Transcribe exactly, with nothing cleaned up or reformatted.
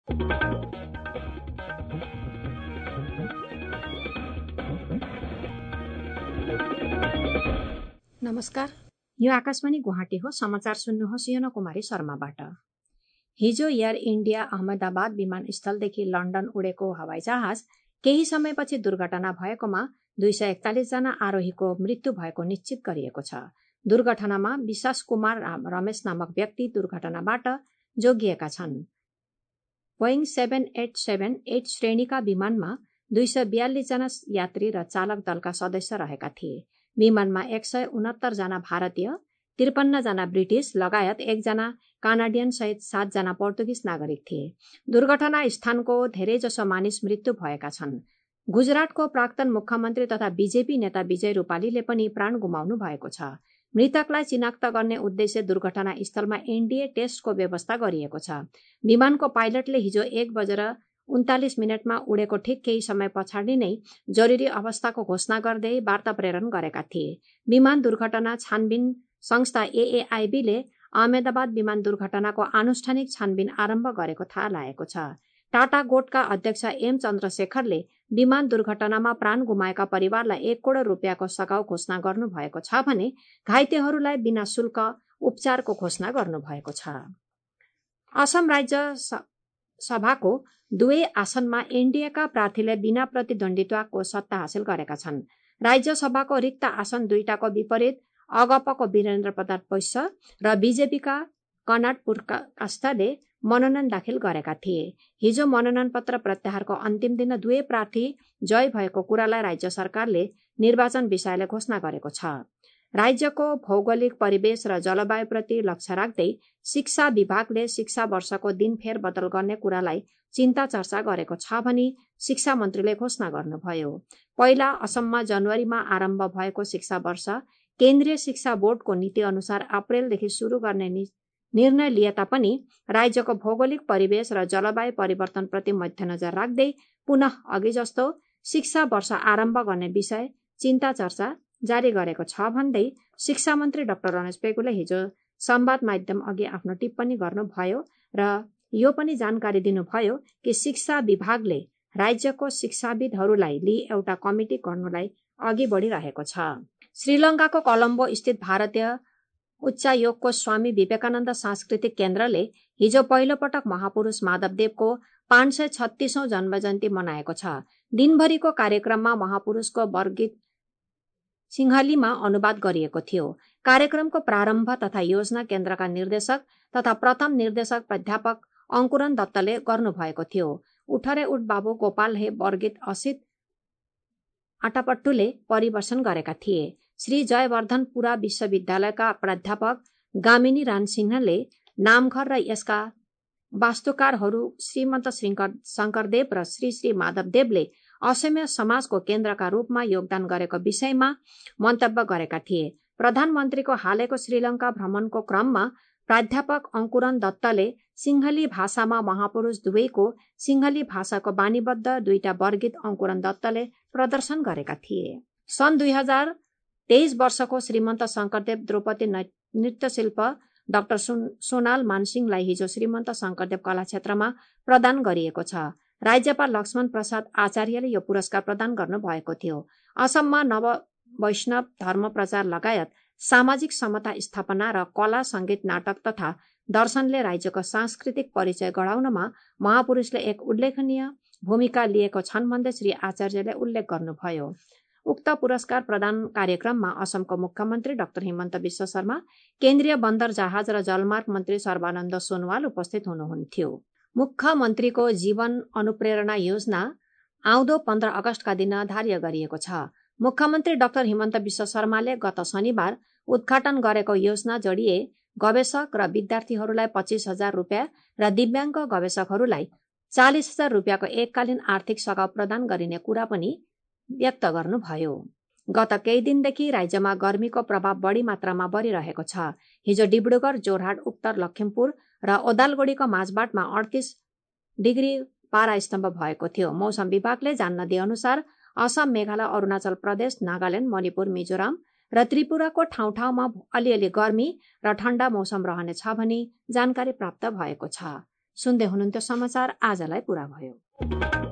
नमस्कार, यो आकाशवाणी गुवाहाटी हो। समाचार सुन्नुहोस् योना कुमारी शर्माबाट। हिजो एयर इन्डिया अहमदाबाद विमानस्थलदेखि लन्डन उडेको हवाईजहाज केही समयपछि दुर्घटना भएकोमा दुई सय एकतालिस जना आरोहीको मृत्यु भएको निश्चित गरिएको छ। दुर्घटनामा विश्वास कुमार रमेश नामक व्यक्ति दुर्घटनाबाट जोगिएका छन्। Boeing seven eight seven eight श्रेणीका विमानमा दुई सय बयालिस जना यात्री र चालक दलका सदस्य रहेका थिए। विमानमा एक सय उनहत्तर जना भारतीय, त्रिपन्न जना ब्रिटिस लगायत एकजना कानाडियन सहित सातजना पोर्तुगिज नागरिक थिए। दुर्घटना स्थानको धेरैजसो मानिस मृत्यु भएका छन्। गुजरातको प्राक्तन मुख्यमन्त्री तथा बीजेपी नेता विजय रूपालीले पनि प्राण गुमाउनु भएको छ। मृतकलाई चिनाक्त गर्ने उद्देश्य दुर्घटना स्थलमा एनडीए टेस्टको व्यवस्था गरिएको छ। विमानको पाइलटले हिजो एक बजेर उन्तालिस मिनटमा उडेको ठिक केही समय पछाडि नै जरुरी अवस्थाको घोषणा गर्दै वार्ता प्रेरण गरेका थिए। विमान दुर्घटना छानबिन संस्था एएआईबीले अहमदाबाद विमान दुर्घटनाको आनुष्ठानिक छानबिन आरम्भ गरेको थाहा लागेको छ। टाटा गोटका अध्यक्ष एम चन्द्रशेखरले विमान दुर्घटनामा प्राण गुमाएका परिवारलाई एक करोड रुपियाँको सघाउ घोषणा गर्नुभएको छ भने घाइतेहरूलाई बिना शुल्क उपचारको घोषणा गर्नुभएको छ। असम राज्य सभाको दुवै आसनमा एनडीएका प्रार्थीले बिना प्रतिद्वन्दिताको सत्ता हासिल गरेका छन्। राज्य सभाको रिक्त आसन दुईटाको विपरीत अगपको वीरेन्द्र प्रताप बैश्य र बीजेपीका कर्नाड पुरकाष्ठले मनोनयन दाखिल गरेका थिए। हिजो मनोनयन पत्र प्रत्याहारको अन्तिम दिन दुवै प्रार्थी जय भएको कुरालाई राज्य सरकारले निर्वाचन विषयले घोषणा गरेको छ। राज्यको भौगोलिक परिवेश र जलवायुप्रति लक्ष्य राख्दै शिक्षा विभागले शिक्षा वर्षको दिन फेरबदल गर्ने कुरालाई चिन्ता चर्चा गरेको छ भनी शिक्षा मन्त्रीले घोषणा गर्नुभयो। पहिला असममा जनवरीमा आरम्भ भएको शिक्षा वर्ष केन्द्रीय शिक्षा बोर्डको नीति अनुसार अप्रेलदेखि शुरू गर्ने निर्णय लिए तापनि राज्यको भौगोलिक परिवेश र जलवायु परिवर्तनप्रति मध्यनजर राख्दै पुनः अघि जस्तो शिक्षा वर्ष आरम्भ गर्ने विषय चिन्ता चर्चा जारी गरेको छ भन्दै शिक्षा मन्त्री डाक्टर रमेश पेगुले हिजो संवाद माध्यम अघि आफ्नो टिप्पणी गर्नुभयो र यो पनि जानकारी दिनुभयो कि शिक्षा विभागले राज्यको शिक्षाविदहरूलाई लिई एउटा कमिटी गर्नलाई अघि बढिरहेको छ। श्रीलंकाको कोलम्बो स्थित भारतीय उच्चायोगको स्वामी विवेकानन्द सांस्कृतिक केन्द्रले हिजो पहिलो पटक महापुरुष माधवदेवको पाँच सय छत्तीसौं जन्मजयन्ती मनाएको छ। दिनभरिको कार्यक्रममा महापुरुषको वर्गीत सिंहलीमा अनुवाद गरिएको थियो। कार्यक्रमको प्रारम्भ तथा योजना केन्द्रका निर्देशक तथा प्रथम निर्देशक प्राध्यापक अंकुरन दत्तले गर्नुभएको थियो। उठरे उठ बाबु गोपाल हे वर्गीत असित आटापट्टुले परिवेशन गरेका थिए। श्री जयवर्धनपुरा विश्वविद्यालयका प्राध्यापक गामिनी रान सिंहले नामघर र यसका वास्तुकारहरू श्रीमन्त शंकरदेव र श्री श्री माधवदेवले असमीय समाजको केन्द्रका रूपमा योगदान गरेको विषयमा मन्तव्य गरेका थिए। प्रधानमन्त्रीको हालैको श्रीलंका भ्रमणको क्रममा प्राध्यापक अंकुरन दत्तले सिंहली भाषामा महापुरुष दुवैको सिंहली भाषाको बानीबद्ध दुईटा वर्गीत अंकुरन दत्तले प्रदर्शन गरेका थिए। सन् दुई हजार तेइस वर्षको श्रीमन्त शंकरदेव द्रौपदी नृत्यशिल्प डाक्टर सोनाल मानसिंहलाई हिजो श्रीमन्त शंकरदेव कला क्षेत्रमा प्रदान गरिएको छ। राज्यपाल लक्ष्मण प्रसाद आचार्यले यो पुरस्कार प्रदान गर्नुभएको थियो। असममा नव वैष्णव धर्म प्रचार लगायत सामाजिक समता स्थापना र कला संगीत नाटक तथा दर्शनले राज्यको सांस्कृतिक परिचय गढाउनमा महापुरुषले एक उल्लेखनीय भूमिका लिएको छन् भन्दै श्री आचार्यले उल्लेख गर्नुभयो। उक्त पुरस्कार प्रदान कार्यक्रममा असमको मुख्यमन्त्री डाक्टर हिमन्त विश्व शर्मा, केन्द्रीय बन्दर जहाज र जलमार्ग मन्त्री सर्बानन्द सोनोवाल उपस्थित हुनुहुन्थ्यो। मुख्यमन्त्रीको जीवन अनुप्रेरणा योजना आउँदो पन्ध्र अगस्तका दिन धार्य गरिएको छ। मुख्यमन्त्री डाक्टर हिमन्त विश्व शर्माले गत शनिबार उद्घाटन गरेको योजना जडिए गवेषक र विद्यार्थीहरूलाई पच्चीस हजार रुपियाँ र दिव्याङ्ग गवेषकहरूलाई चालिस हजार रुपियाँको एककालीन आर्थिक सघाउ प्रदान गरिने कुरा पनि व्यक्त गर्नुभयो। गत केही दिनदेखि राज्यमा गर्मीको प्रभाव बढी मात्रामा बढ़िरहेको छ। हिजो डिब्रुगढ़, जोरहाट, उत्तर लखिमपुर र ओदालगुडीको माझबाटमा अडतीस डिग्री पारा स्तम्भ भएको थियो। मौसम विभागले जान्न दिए अनुसार असम, मेघालय, अरूणाचल प्रदेश, नागाल्याण्ड, मणिपुर, मिजोराम र त्रिपुराको ठाउँ ठाउँमा अलिअलि गर्मी र ठण्डा मौसम रहनेछ भनी जानकारी प्राप्त भएको छ। सुन्दै हुनुहुन्थ्यो समाचार आजलाई पुरा भयो।